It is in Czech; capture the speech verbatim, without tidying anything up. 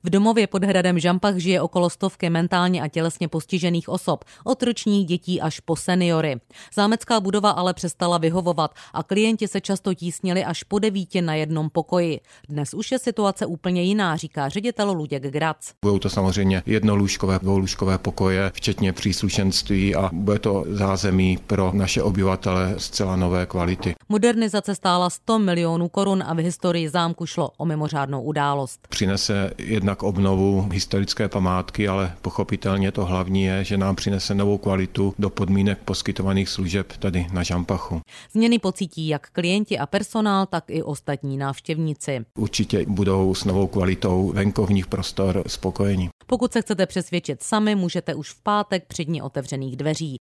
V domově pod hradem Žampach žije okolo stovky mentálně a tělesně postižených osob, od ročních dětí až po seniory. Zámecká budova ale přestala vyhovovat a klienti se často tísnili až po devíti na jednom pokoji. Dnes už je situace úplně jiná, říká ředitel Luděk Grac. Budou to samozřejmě jednolůžkové, dvoulůžkové pokoje, včetně příslušenství a bude to zázemí pro naše obyvatele zcela nové kvality. Modernizace stála sto milionů korun a v historii zámku šlo o mimořádnou událost. Přinese jednak obnovu historické památky, ale pochopitelně to hlavní je, že nám přinese novou kvalitu do podmínek poskytovaných služeb tady na Žampachu. Změny pocítí jak klienti a personál, tak i ostatní návštěvníci. Určitě budou s novou kvalitou venkovních prostor spokojeni. Pokud se chcete přesvědčit sami, můžete už v pátek při dni otevřených dveří.